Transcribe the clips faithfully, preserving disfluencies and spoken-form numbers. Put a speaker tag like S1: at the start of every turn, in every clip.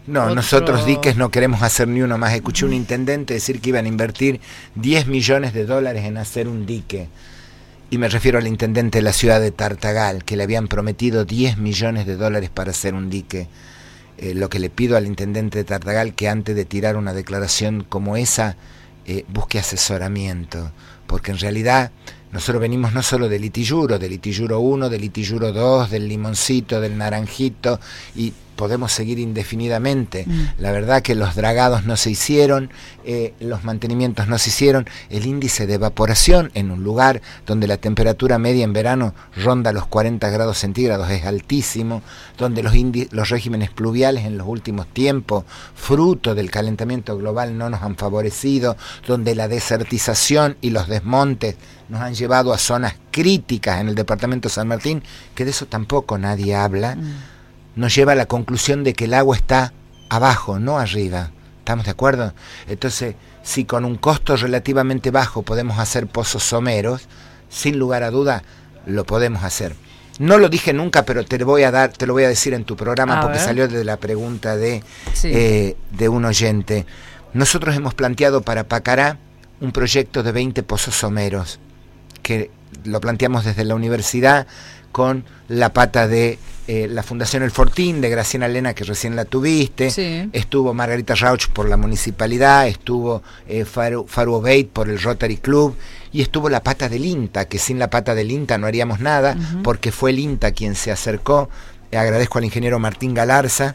S1: No,
S2: otro...
S1: nosotros diques no queremos hacer ni uno más. Escuché un intendente decir que iban a invertir diez millones de dólares en hacer un dique. Y me refiero al intendente de la ciudad de Tartagal, que le habían prometido diez millones de dólares para hacer un dique. Eh, lo que le pido al intendente de Tartagal, que antes de tirar una declaración como esa, eh, busque asesoramiento, porque en realidad nosotros venimos no solo del Itiyuro, del Itiyuro uno, del Itiyuro dos, del Limoncito, del Naranjito, y podemos seguir indefinidamente. Mm. La verdad que los dragados no se hicieron, eh, los mantenimientos no se hicieron, el índice de evaporación en un lugar donde la temperatura media en verano ronda los cuarenta grados centígrados es altísimo, donde los, indi- los regímenes pluviales en los últimos tiempos, fruto del calentamiento global, no nos han favorecido, donde la desertización y los desmontes nos han llevado a zonas críticas en el departamento de San Martín, que de eso tampoco nadie habla. Mm. Nos lleva a la conclusión de que el agua está abajo, no arriba. ¿Estamos de acuerdo? Entonces, si con un costo relativamente bajo podemos hacer pozos someros, sin lugar a duda lo podemos hacer. No lo dije nunca, pero te lo voy a dar, te lo voy a decir en tu programa a porque ver. Salió de la pregunta de, sí. eh, de un oyente. Nosotros hemos planteado para Pacará un proyecto de veinte pozos someros, que lo planteamos desde la universidad con la pata de eh, la Fundación El Fortín, de Graciela Elena, que recién la tuviste, sí. Estuvo Margarita Rauch por la municipalidad, estuvo eh, Faru, Faru Obeid por el Rotary Club, y estuvo la pata del INTA, que sin la pata del INTA no haríamos nada, uh-huh. porque fue el INTA quien se acercó. Eh, agradezco al ingeniero Martín Galarza,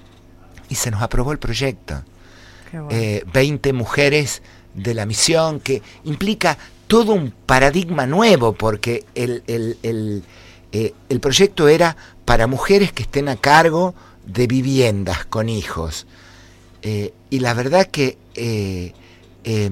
S1: y se nos aprobó el proyecto. Qué bueno. eh, veinte mujeres de la misión, que implica todo un paradigma nuevo, porque el, el, el, eh, el proyecto era para mujeres que estén a cargo de viviendas con hijos. Eh, y la verdad que eh, eh,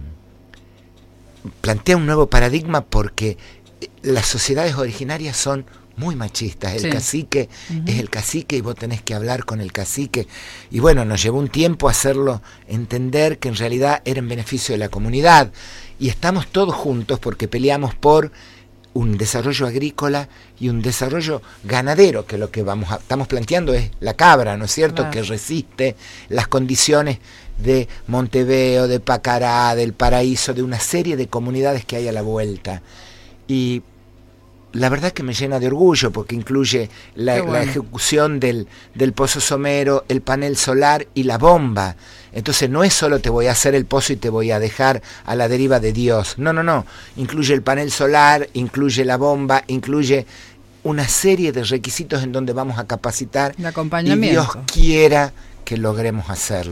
S1: plantea un nuevo paradigma porque las sociedades originarias son muy machistas. El sí. cacique uh-huh. es el cacique y vos tenés que hablar con el cacique. Y bueno, nos llevó un tiempo hacerlo entender que en realidad era en beneficio de la comunidad. Y estamos todos juntos porque peleamos por un desarrollo agrícola y un desarrollo ganadero, que lo que vamos a, estamos planteando es la cabra, ¿no es cierto?, claro. que resiste las condiciones de Montevideo, de Pacará, del Paraíso, de una serie de comunidades que hay a la vuelta. Y la verdad que me llena de orgullo porque incluye la, bueno. la ejecución del, del pozo somero, el panel solar y la bomba. Entonces no es solo te voy a hacer el pozo y te voy a dejar a la deriva de Dios. No, no, no. Incluye el panel solar, incluye la bomba, incluye una serie de requisitos en donde vamos a capacitar.
S2: El acompañamiento.
S1: Y Dios quiera que logremos hacerlo.